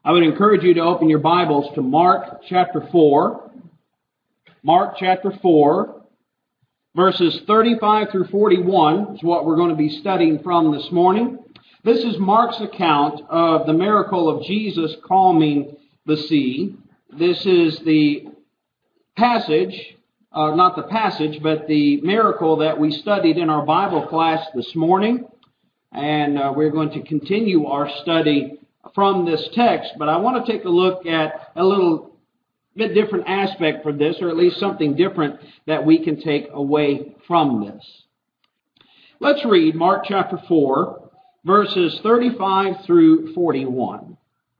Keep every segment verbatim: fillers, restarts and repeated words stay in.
I would encourage you to open your Bibles to Mark chapter four. Mark chapter four, verses thirty-five through forty-one is what we're going to be studying from this morning. This is Mark's account of the miracle of Jesus calming the sea. This is the passage, uh, not the passage, but the miracle that we studied in our Bible class this morning. And uh, we're going to continue our study from this text, but I want to take a look at a little bit different aspect for this, or at least something different that we can take away from this. Let's read Mark chapter four, verses thirty-five through forty-one.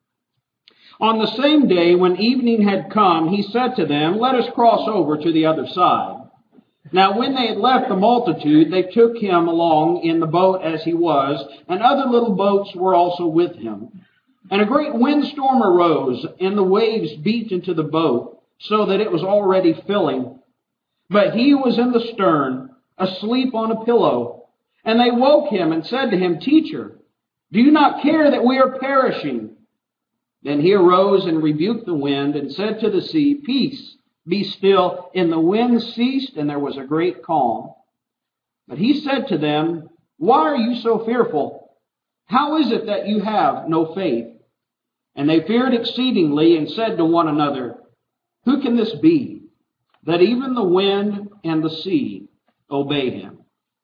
On the same day, when evening had come, he said to them, "Let us cross over to the other side." Now when they had left the multitude, they took him along in the boat as he was, and other little boats were also with him. And a great windstorm arose, and the waves beat into the boat, so that it was already filling. But he was in the stern, asleep on a pillow. And they woke him and said to him, "Teacher, do you not care that we are perishing?" Then he arose and rebuked the wind, and said to the sea, "Peace, be still." And the wind ceased, and there was a great calm. But he said to them, "Why are you so fearful? How is it that you have no faith?" And they feared exceedingly, and said to one another, "Who can this be, that even the wind and the sea obey him?"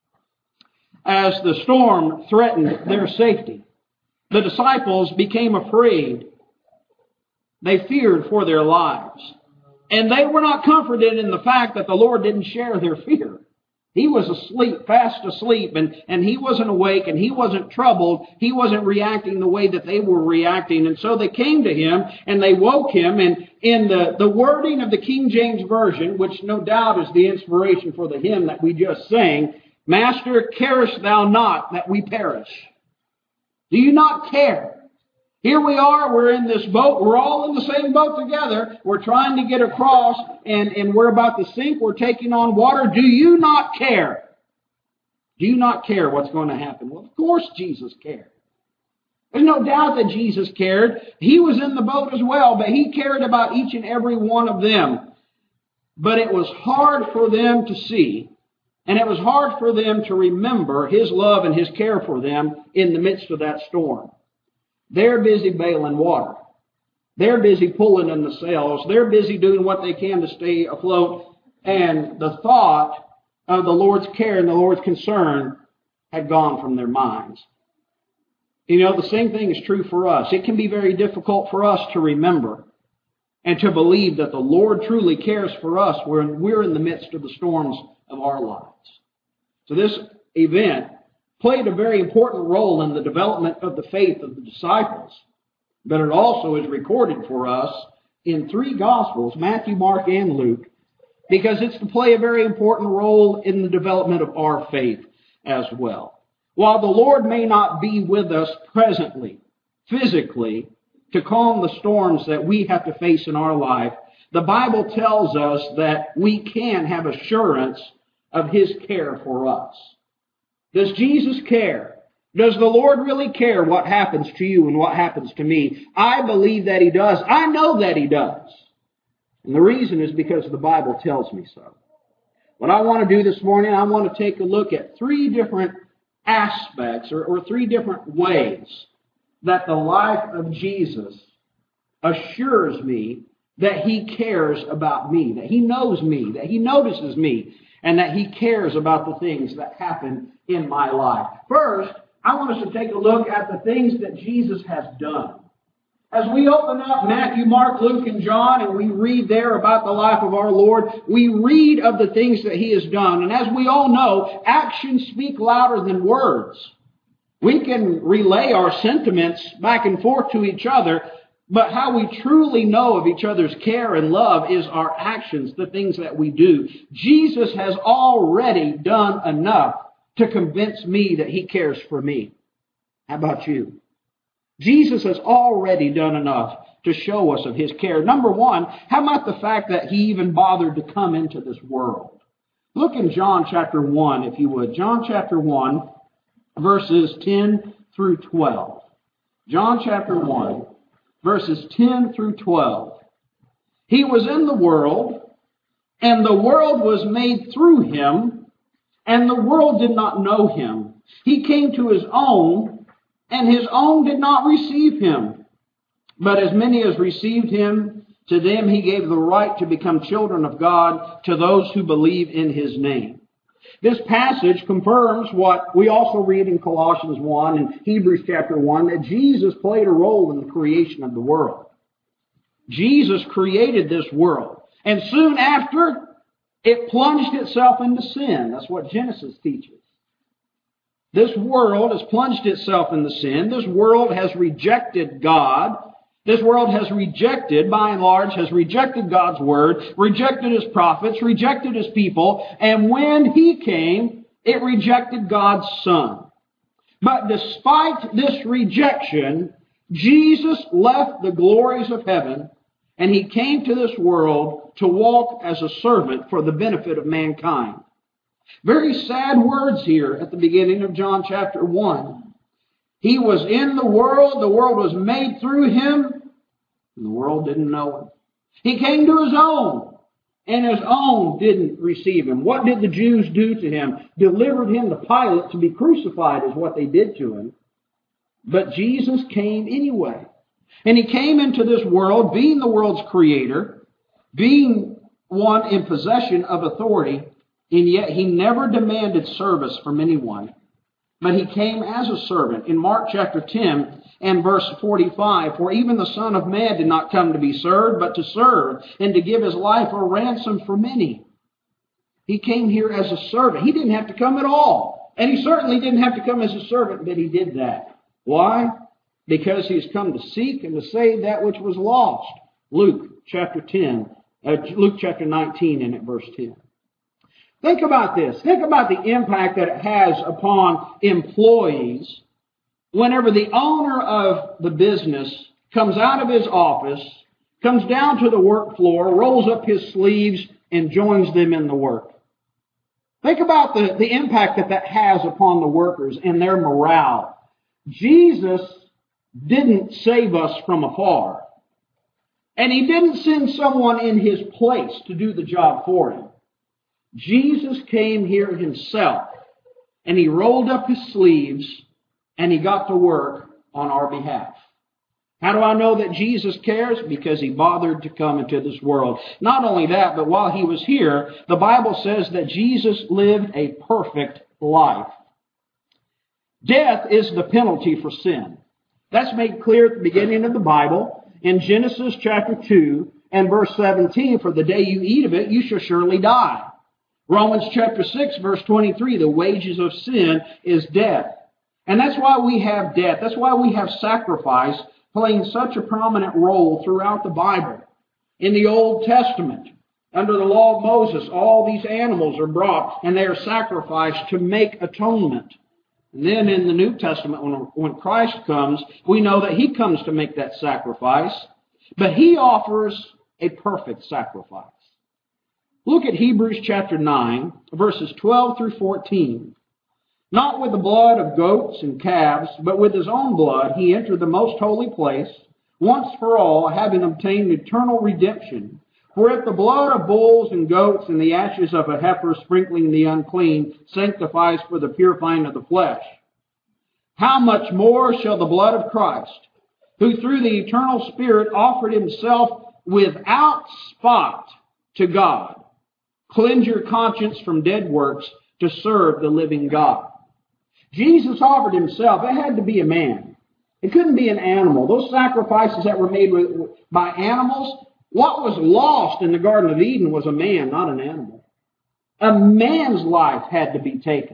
As the storm threatened their safety, the disciples became afraid. They feared for their lives. And they were not comforted in the fact that the Lord didn't share their fear. He was asleep, fast asleep, and, and he wasn't awake, and he wasn't troubled. He wasn't reacting the way that they were reacting. And so they came to him, and they woke him. And in the, the wording of the King James Version, which no doubt is the inspiration for the hymn that we just sang, "Master, carest thou not that we perish?" Do you not care? Here we are, we're in this boat, we're all in the same boat together, we're trying to get across, and, and we're about to sink, we're taking on water. Do you not care? Do you not care what's going to happen? Well, of course Jesus cared. There's no doubt that Jesus cared. He was in the boat as well, but he cared about each and every one of them. But it was hard for them to see, and it was hard for them to remember his love and his care for them in the midst of that storm. They're busy bailing water. They're busy pulling in the sails. They're busy doing what they can to stay afloat. And the thought of the Lord's care and the Lord's concern had gone from their minds. You know, the same thing is true for us. It can be very difficult for us to remember and to believe that the Lord truly cares for us when we're in the midst of the storms of our lives. So this event played a very important role in the development of the faith of the disciples. But it also is recorded for us in three Gospels, Matthew, Mark, and Luke, because it's to play a very important role in the development of our faith as well. While the Lord may not be with us presently, physically, to calm the storms that we have to face in our life, the Bible tells us that we can have assurance of his care for us. Does Jesus care? Does the Lord really care what happens to you and what happens to me? I believe that he does. I know that he does. And the reason is because the Bible tells me so. What I want to do this morning, I want to take a look at three different aspects or, or three different ways that the life of Jesus assures me that he cares about me, that he knows me, that he notices me, and that he cares about the things that happen in my life. First, I want us to take a look at the things that Jesus has done. As we open up Matthew, Mark, Luke, and John, and we read there about the life of our Lord, we read of the things that he has done. And as we all know, actions speak louder than words. We can relay our sentiments back and forth to each other, but how we truly know of each other's care and love is our actions, the things that we do. Jesus has already done enough to convince me that he cares for me. How about you? Jesus has already done enough to show us of his care. Number one, how about the fact that he even bothered to come into this world? Look in John chapter one, if you would. John chapter one, verses ten through twelve. John chapter one, verses ten through twelve. He was in the world, and the world was made through him, and the world did not know him. He came to his own, and his own did not receive him. But as many as received him, to them he gave the right to become children of God, to those who believe in his name. This passage confirms what we also read in Colossians one and Hebrews chapter one, that Jesus played a role in the creation of the world. Jesus created this world. And soon after, it plunged itself into sin. That's what Genesis teaches. This world has plunged itself into sin. This world has rejected God. This world has rejected, by and large, has rejected God's word, rejected his prophets, rejected his people, and when he came, it rejected God's Son. But despite this rejection, Jesus left the glories of heaven, and he came to this world to walk as a servant for the benefit of mankind. Very sad words here at the beginning of John chapter one. He was in the world, the world was made through him, and the world didn't know him. He came to his own, and his own didn't receive him. What did the Jews do to him? Delivered him to Pilate to be crucified is what they did to him. But Jesus came anyway. And he came into this world, being the world's creator, being one in possession of authority, and yet he never demanded service from anyone. But he came as a servant. In Mark chapter ten and verse forty-five, for even the Son of Man did not come to be served, but to serve, and to give his life a ransom for many. He came here as a servant. He didn't have to come at all. And he certainly didn't have to come as a servant, but he did that. Why? Because he has come to seek and to save that which was lost. Luke chapter ten, uh, Luke chapter nineteen and at verse ten. Think about this. Think about the impact that it has upon employees whenever the owner of the business comes out of his office, comes down to the work floor, rolls up his sleeves, and joins them in the work. Think about the, the impact that that has upon the workers and their morale. Jesus didn't save us from afar. And he didn't send someone in his place to do the job for him. Jesus came here himself, and he rolled up his sleeves, and he got to work on our behalf. How do I know that Jesus cares? Because he bothered to come into this world. Not only that, but while he was here, the Bible says that Jesus lived a perfect life. Death is the penalty for sin. That's made clear at the beginning of the Bible in Genesis chapter two and verse seventeen, for the day you eat of it, you shall surely die. Romans chapter six, verse twenty-three, the wages of sin is death. And that's why we have death. That's why we have sacrifice playing such a prominent role throughout the Bible. In the Old Testament, under the law of Moses, all these animals are brought and they are sacrificed to make atonement. And then in the New Testament, when, when Christ comes, we know that he comes to make that sacrifice, but he offers a perfect sacrifice. Look at Hebrews chapter nine, verses twelve through fourteen. Not with the blood of goats and calves, but with his own blood he entered the most holy place, once for all, having obtained eternal redemption. For if the blood of bulls and goats and the ashes of a heifer sprinkling the unclean sanctifies for the purifying of the flesh, how much more shall the blood of Christ, who through the eternal Spirit offered himself without spot to God, cleanse your conscience from dead works to serve the living God. Jesus offered himself. It had to be a man. It couldn't be an animal. Those sacrifices that were made with, by animals, what was lost in the Garden of Eden was a man, not an animal. A man's life had to be taken.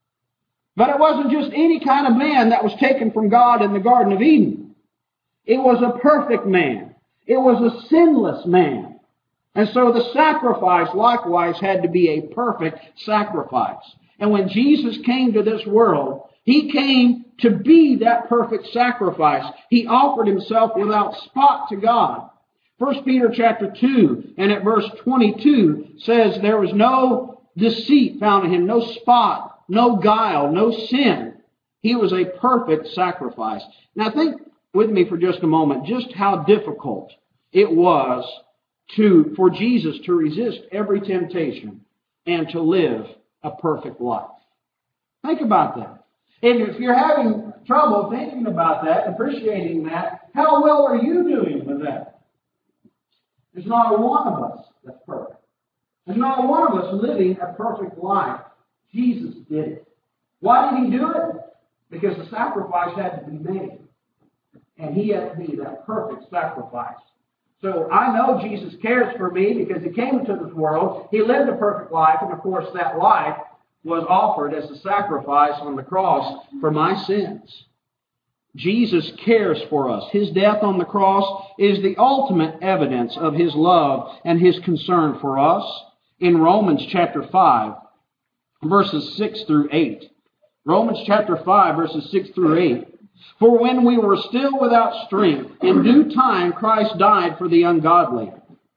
But it wasn't just any kind of man that was taken from God in the Garden of Eden. It was a perfect man. It was a sinless man. And so the sacrifice likewise had to be a perfect sacrifice. And when Jesus came to this world, he came to be that perfect sacrifice. He offered himself without spot to God. First Peter chapter two and at verse twenty-two says there was no deceit found in him, no spot, no guile, no sin. He was a perfect sacrifice. Now think, with me for just a moment just how difficult it was to for Jesus to resist every temptation and to live a perfect life. Think about that. And if you're having trouble thinking about that, appreciating that, how well are you doing with that? There's not a one of us that's perfect. There's not a one of us living a perfect life. Jesus did it. Why did He do it? Because the sacrifice had to be made. And He had to be that perfect sacrifice. So I know Jesus cares for me because He came into this world. He lived a perfect life, and of course that life was offered as a sacrifice on the cross for my sins. Jesus cares for us. His death on the cross is the ultimate evidence of His love and His concern for us. In Romans chapter five, verses six through eight. Romans chapter five, verses six through eight. For when we were still without strength, in due time Christ died for the ungodly.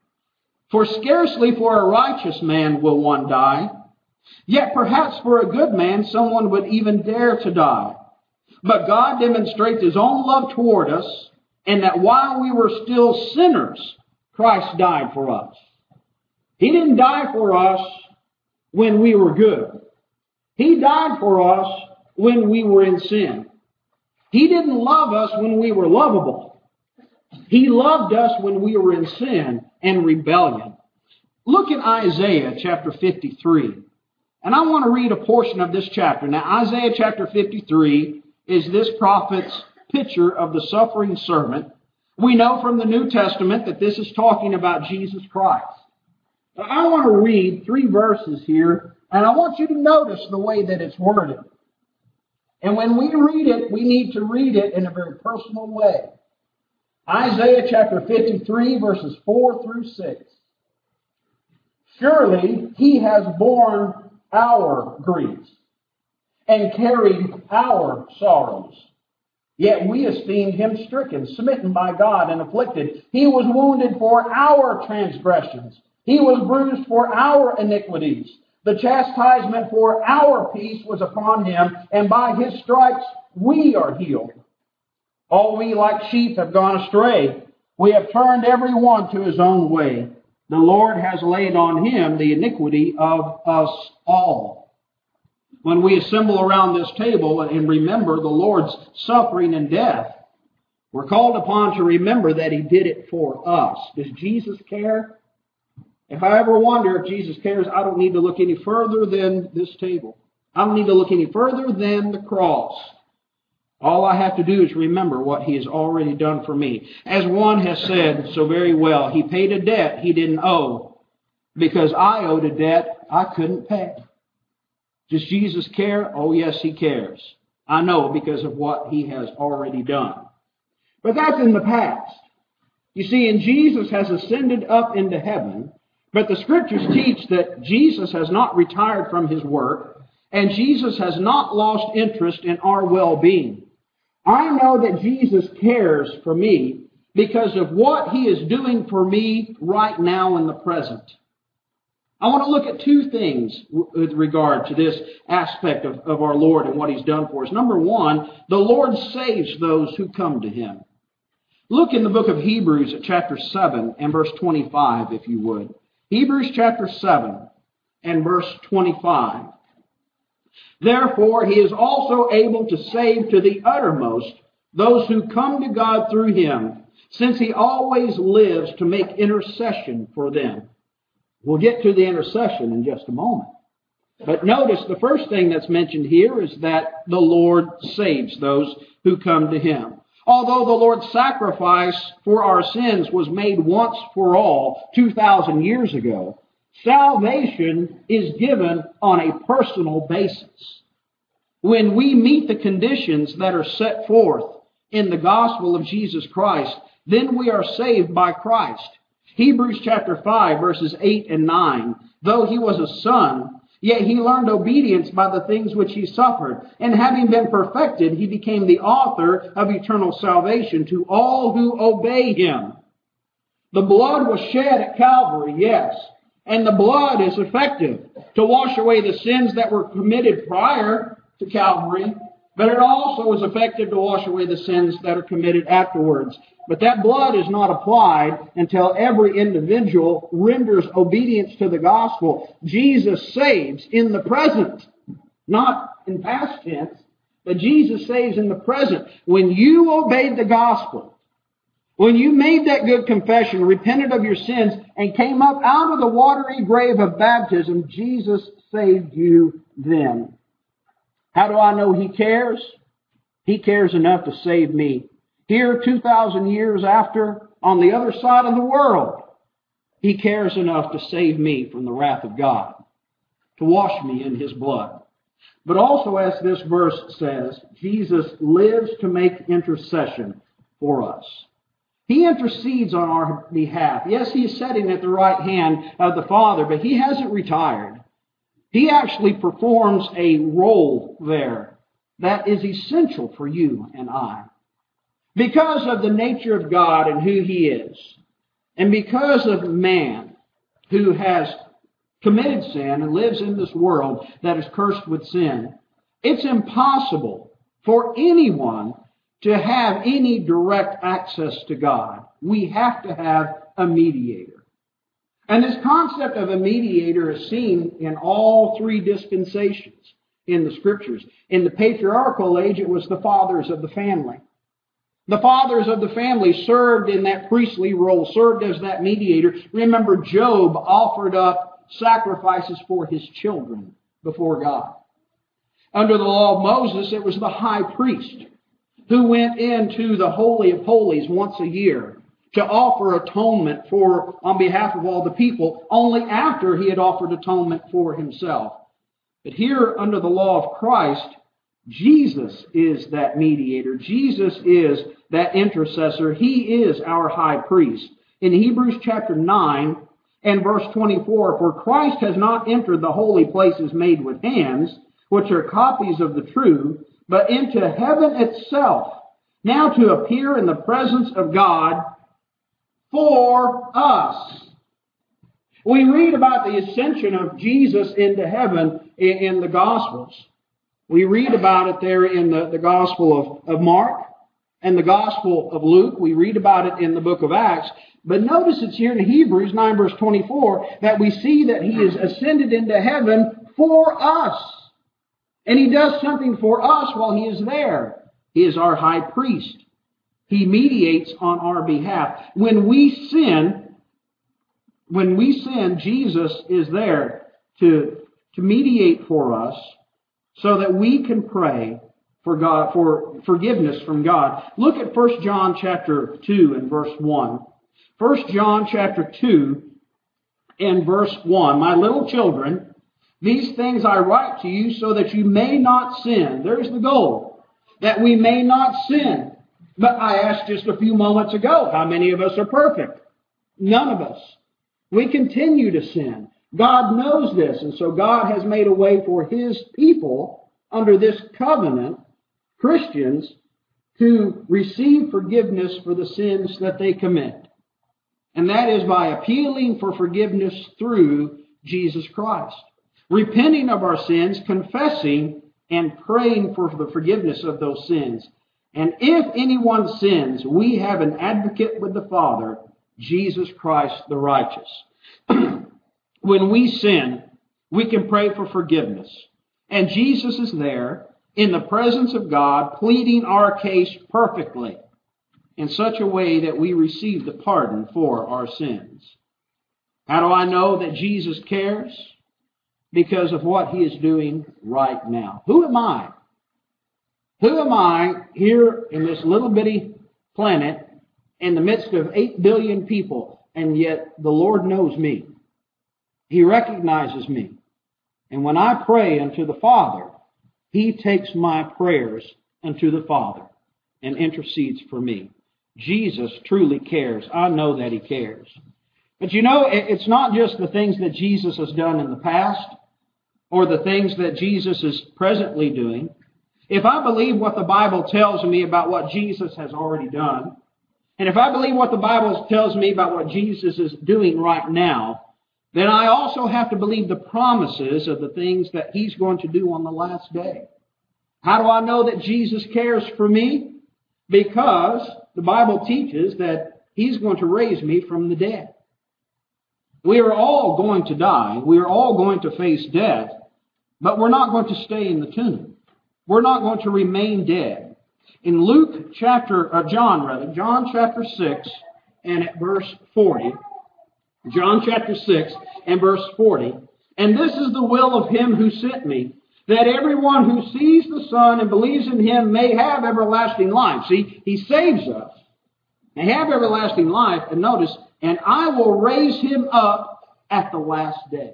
For scarcely for a righteous man will one die, yet perhaps for a good man someone would even dare to die. But God demonstrates His own love toward us, and that while we were still sinners, Christ died for us. He didn't die for us when we were good. He died for us when we were in sin. He didn't love us when we were lovable. He loved us when we were in sin and rebellion. Look at Isaiah chapter fifty-three. And I want to read a portion of this chapter. Now, Isaiah chapter fifty-three is this prophet's picture of the suffering servant. We know from the New Testament that this is talking about Jesus Christ. Now, I want to read three verses here, and I want you to notice the way that it's worded. And when we read it, we need to read it in a very personal way. Isaiah chapter fifty-three, verses four through six. Surely He has borne our griefs and carried our sorrows. Yet we esteemed Him stricken, smitten by God, and afflicted. He was wounded for our transgressions. He was bruised for our iniquities. The chastisement for our peace was upon Him, and by His stripes we are healed. All we like sheep have gone astray. We have turned every one to his own way. The Lord has laid on Him the iniquity of us all. When we assemble around this table and remember the Lord's suffering and death, we're called upon to remember that He did it for us. Does Jesus care? If I ever wonder if Jesus cares, I don't need to look any further than this table. I don't need to look any further than the cross. All I have to do is remember what He has already done for me. As one has said so very well, He paid a debt He didn't owe because I owed a debt I couldn't pay. Does Jesus care? Oh, yes, He cares. I know because of what He has already done. But that's in the past. You see, and Jesus has ascended up into heaven, but the Scriptures teach that Jesus has not retired from His work, and Jesus has not lost interest in our well-being. I know that Jesus cares for me because of what He is doing for me right now in the present. I want to look at two things with regard to this aspect of, of our Lord and what He's done for us. Number one, the Lord saves those who come to Him. Look in the book of Hebrews at chapter seven and verse twenty-five, if you would. Hebrews chapter seven and verse twenty-five. Therefore, He is also able to save to the uttermost those who come to God through Him, since He always lives to make intercession for them. We'll get to the intercession in just a moment. But notice the first thing that's mentioned here is that the Lord saves those who come to Him. Although the Lord's sacrifice for our sins was made once for all two thousand years ago, salvation is given on a personal basis. When we meet the conditions that are set forth in the gospel of Jesus Christ, then we are saved by Christ. Hebrews chapter five, verses eight and nine. Though He was a son, yet He learned obedience by the things which He suffered. And having been perfected, He became the author of eternal salvation to all who obey Him. The blood was shed at Calvary, yes. And the blood is effective to wash away the sins that were committed prior to Calvary. But it also is effective to wash away the sins that are committed afterwards. But that blood is not applied until every individual renders obedience to the gospel. Jesus saves in the present, not in past tense, but Jesus saves in the present. When you obeyed the gospel, when you made that good confession, repented of your sins, and came up out of the watery grave of baptism, Jesus saved you then. How do I know He cares? He cares enough to save me. Here, two thousand years after, on the other side of the world, He cares enough to save me from the wrath of God, to wash me in His blood. But also, as this verse says, Jesus lives to make intercession for us. He intercedes on our behalf. Yes, He is sitting at the right hand of the Father, but He hasn't retired. He actually performs a role there that is essential for you and I. Because of the nature of God and who He is, and because of man who has committed sin and lives in this world that is cursed with sin, it's impossible for anyone to have any direct access to God. We have to have a mediator. And this concept of a mediator is seen in all three dispensations in the Scriptures. In the patriarchal age, it was the fathers of the family. The fathers of the family served in that priestly role, served as that mediator. Remember, Job offered up sacrifices for his children before God. Under the law of Moses, it was the high priest who went into the Holy of Holies once a year to offer atonement for on behalf of all the people, only after he had offered atonement for himself. But here, under the law of Christ, Jesus is that mediator. Jesus is that intercessor. He is our high priest. In Hebrews chapter nine and verse twenty-four, for Christ has not entered the holy places made with hands, which are copies of the true, but into heaven itself, now to appear in the presence of God for us. We read about the ascension of Jesus into heaven in, in the Gospels. We read about it there in the, the Gospel of, of Mark and the Gospel of Luke. We read about it in the book of Acts. But notice it's here in Hebrews nine verse twenty-four that we see that He is ascended into heaven for us. And He does something for us while He is there. He is our high priest. He mediates on our behalf. When we sin, when we sin, Jesus is there to, to mediate for us so that we can pray for God, for forgiveness from God. Look at First John chapter two and verse one. First John chapter two and verse one. My little children, these things I write to you so that you may not sin. There's the goal. That we may not sin. But I asked just a few moments ago, how many of us are perfect? None of us. We continue to sin. God knows this, and so God has made a way for His people under this covenant, Christians, to receive forgiveness for the sins that they commit. And that is by appealing for forgiveness through Jesus Christ. Repenting of our sins, confessing, and praying for the forgiveness of those sins. And if anyone sins, we have an advocate with the Father, Jesus Christ the righteous. When we sin, we can pray for forgiveness. And Jesus is there in the presence of God, pleading our case perfectly in such a way that we receive the pardon for our sins. How do I know that Jesus cares? Because of what He is doing right now. Who am I? Who am I here in this little bitty planet in the midst of eight billion people, and yet the Lord knows me. He recognizes me. And when I pray unto the Father, He takes my prayers unto the Father and intercedes for me. Jesus truly cares. I know that He cares. But you know, it's not just the things that Jesus has done in the past or the things that Jesus is presently doing. If I believe what the Bible tells me about what Jesus has already done, and if I believe what the Bible tells me about what Jesus is doing right now, then I also have to believe the promises of the things that He's going to do on the last day. How do I know that Jesus cares for me? Because the Bible teaches that He's going to raise me from the dead. We are all going to die. We are all going to face death. But we're not going to stay in the tomb. We're not going to remain dead. In Luke chapter, uh, John rather, John chapter six and at verse forty, John chapter six and verse forty, and this is the will of Him who sent me, that everyone who sees the Son and believes in Him may have everlasting life. See, He saves us. They have everlasting life, and notice, and I will raise Him up at the last day.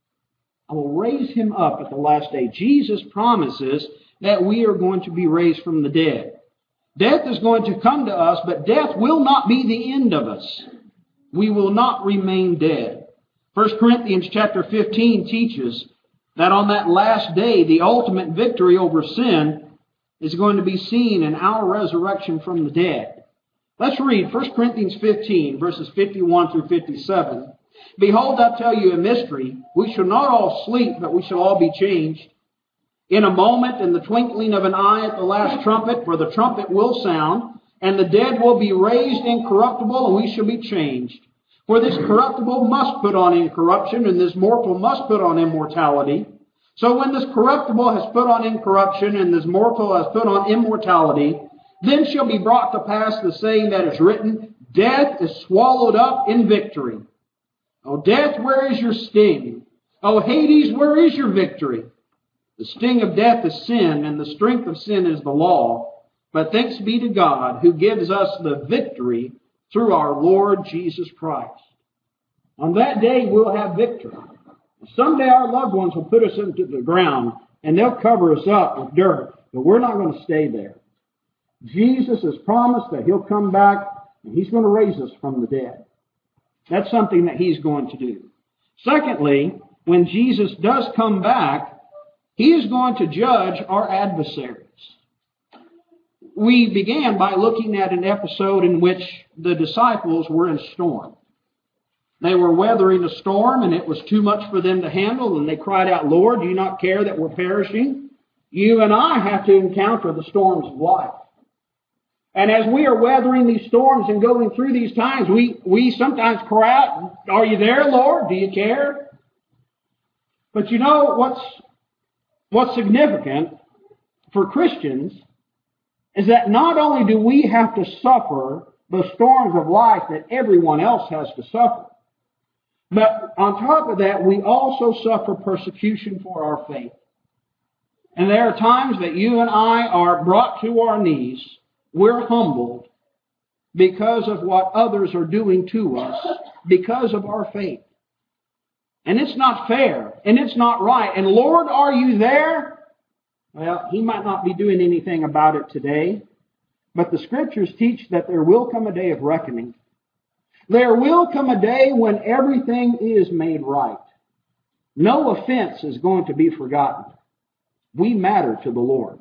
I will raise Him up at the last day. Jesus promises that we are going to be raised from the dead. Death is going to come to us, but death will not be the end of us. We will not remain dead. First Corinthians chapter fifteen teaches that on that last day, the ultimate victory over sin is going to be seen in our resurrection from the dead. Let's read First Corinthians fifteen, verses fifty-one through fifty-seven. Behold, I tell you a mystery. We shall not all sleep, but we shall all be changed. In a moment, in the twinkling of an eye at the last trumpet, for the trumpet will sound, and the dead will be raised incorruptible, and we shall be changed. For this corruptible must put on incorruption, and this mortal must put on immortality. So when this corruptible has put on incorruption, and this mortal has put on immortality, then shall be brought to pass the saying that is written, Death is swallowed up in victory. O death, where is your sting? O Hades, where is your victory? The sting of death is sin, and the strength of sin is the law. But thanks be to God, who gives us the victory through our Lord Jesus Christ. On that day, we'll have victory. Someday our loved ones will put us into the ground, and they'll cover us up with dirt, but we're not going to stay there. Jesus has promised that He'll come back, and He's going to raise us from the dead. That's something that He's going to do. Secondly, when Jesus does come back, He is going to judge our adversaries. We began by looking at an episode in which the disciples were in a storm. They were weathering a storm, and it was too much for them to handle, and they cried out, Lord, do you not care that we're perishing? You and I have to encounter the storms of life. And as we are weathering these storms and going through these times, we, we sometimes cry out, are you there, Lord? Do you care? But you know what's, what's significant for Christians is that not only do we have to suffer the storms of life that everyone else has to suffer, but on top of that, we also suffer persecution for our faith. And there are times that you and I are brought to our knees. We're humbled because of what others are doing to us, because of our faith. And it's not fair, and it's not right. And Lord, are you there? Well, He might not be doing anything about it today, but the Scriptures teach that there will come a day of reckoning. There will come a day when everything is made right. No offense is going to be forgotten. We matter to the Lord.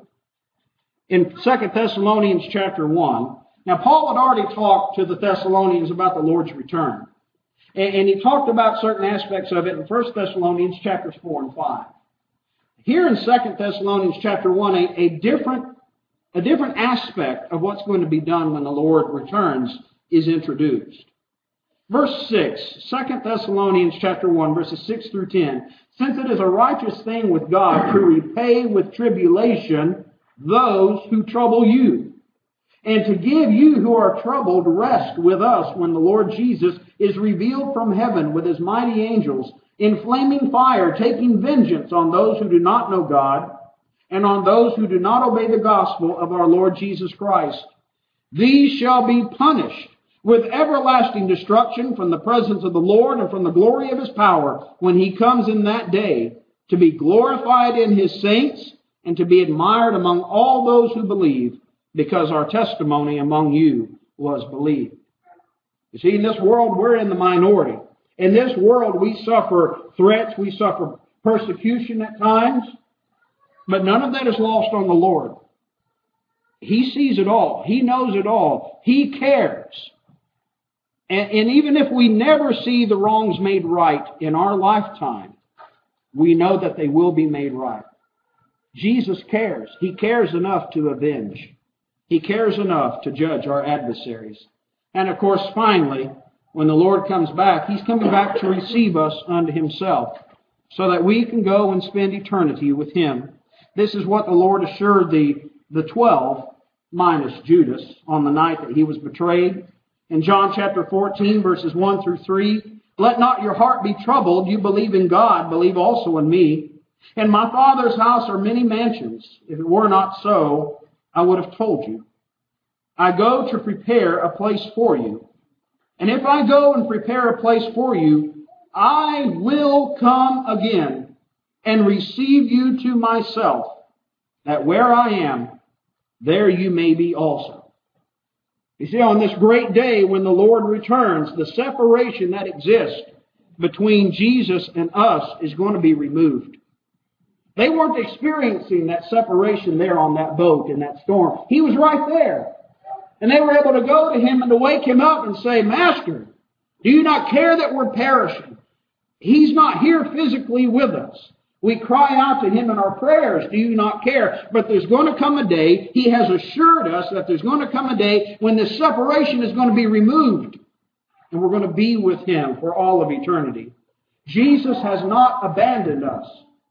In Second Thessalonians chapter one, now Paul had already talked to the Thessalonians about the Lord's return. And he talked about certain aspects of it in First Thessalonians chapters four and five. Here in Second Thessalonians chapter one, a, a different a different aspect of what's going to be done when the Lord returns is introduced. Verse six, Second Thessalonians chapter one, verses six through ten. Since it is a righteous thing with God to repay with tribulation those who trouble you, and to give you who are troubled rest with us when the Lord Jesus is revealed from heaven with His mighty angels in flaming fire, taking vengeance on those who do not know God and on those who do not obey the gospel of our Lord Jesus Christ. These shall be punished with everlasting destruction from the presence of the Lord and from the glory of His power when He comes in that day, to be glorified in His saints and to be admired among all those who believe, because our testimony among you was believed. You see, in this world, we're in the minority. In this world, we suffer threats, we suffer persecution at times, but none of that is lost on the Lord. He sees it all. He knows it all. He cares. And, and even if we never see the wrongs made right in our lifetime, we know that they will be made right. Jesus cares. He cares enough to avenge. He cares enough to judge our adversaries. And of course, finally, when the Lord comes back, He's coming back to receive us unto Himself, so that we can go and spend eternity with Him. This is what the Lord assured the, the twelve, minus Judas, on the night that He was betrayed. In John chapter fourteen, verses one through three, "Let not your heart be troubled. You believe in God, believe also in me. In my Father's house are many mansions. If it were not so, I would have told you. I go to prepare a place for you. And if I go and prepare a place for you, I will come again and receive you to myself, that where I am, there you may be also." You see, on this great day when the Lord returns, the separation that exists between Jesus and us is going to be removed. They weren't experiencing that separation there on that boat in that storm. He was right there. And they were able to go to Him and to wake Him up and say, "Master, do you not care that we're perishing?" He's not here physically with us. We cry out to Him in our prayers, "Do you not care?" But there's going to come a day, He has assured us that there's going to come a day when this separation is going to be removed. And we're going to be with Him for all of eternity. Jesus has not abandoned us.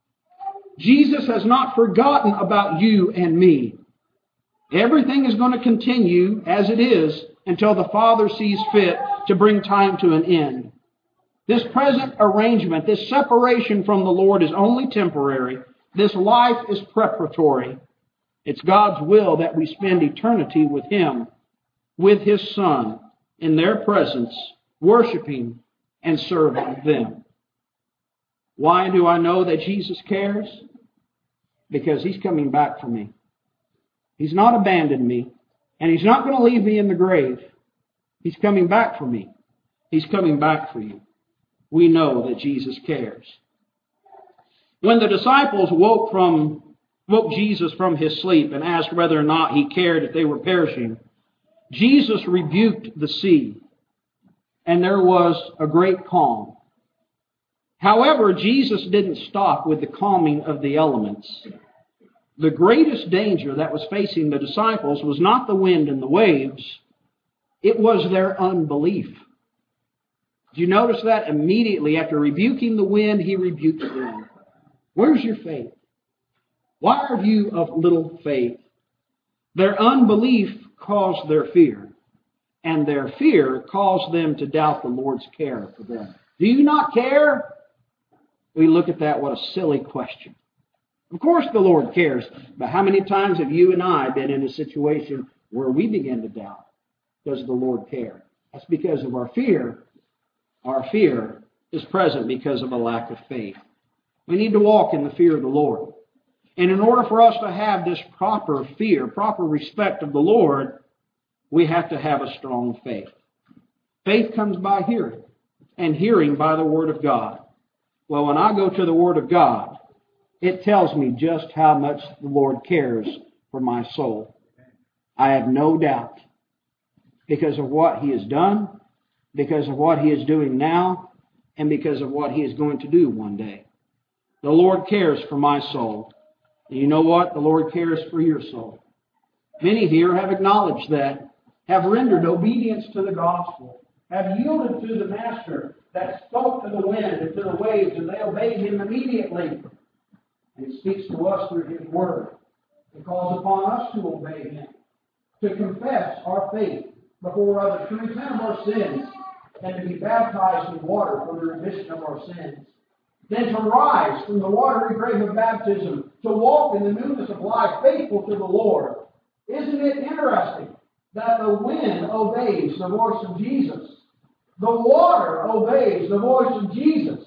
Jesus has not forgotten about you and me. Everything is going to continue as it is until the Father sees fit to bring time to an end. This present arrangement, this separation from the Lord is only temporary. This life is preparatory. It's God's will that we spend eternity with Him, with His Son, in their presence, worshiping and serving them. Why do I know that Jesus cares? Because He's coming back for me. He's not abandoned me, and He's not going to leave me in the grave. He's coming back for me. He's coming back for you. We know that Jesus cares. When the disciples woke from woke Jesus from His sleep and asked whether or not He cared if they were perishing, Jesus rebuked the sea, and there was a great calm. However, Jesus didn't stop with the calming of the elements. The greatest danger that was facing the disciples was not the wind and the waves. It was their unbelief. Did you notice that? Immediately after rebuking the wind, He rebuked them. Where's your faith? Why are you of little faith? Their unbelief caused their fear, and their fear caused them to doubt the Lord's care for them. Do you not care? We look at that, what a silly question. Of course the Lord cares, but how many times have you and I been in a situation where we begin to doubt? Does the Lord care? That's because of our fear. Our fear is present because of a lack of faith. We need to walk in the fear of the Lord. And in order for us to have this proper fear, proper respect of the Lord, we have to have a strong faith. Faith comes by hearing, and hearing by the Word of God. Well, when I go to the Word of God, it tells me just how much the Lord cares for my soul. I have no doubt, because of what He has done, because of what He is doing now, and because of what He is going to do one day. The Lord cares for my soul. And you know what? The Lord cares for your soul. Many here have acknowledged that, have rendered obedience to the gospel, have yielded to the Master that spoke to the wind and to the waves, and they obeyed Him immediately. And He speaks to us through His Word. It calls upon us to obey Him, to confess our faith before others, to repent of our sins, and to be baptized in water for the remission of our sins. Then to rise from the watery grave of baptism, to walk in the newness of life, faithful to the Lord. Isn't it interesting that the wind obeys the voice of Jesus? The water obeys the voice of Jesus.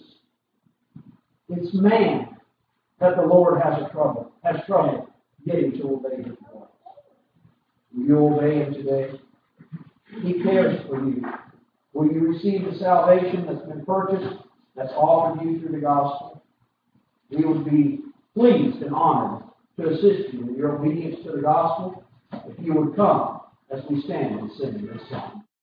It's man that the Lord has a trouble, has trouble getting to obey His voice. Will you obey Him today? He cares for you. Will you receive the salvation that's been purchased, that's offered you through the gospel? We would be pleased and honored to assist you in your obedience to the gospel if you would come as we stand and sing this song.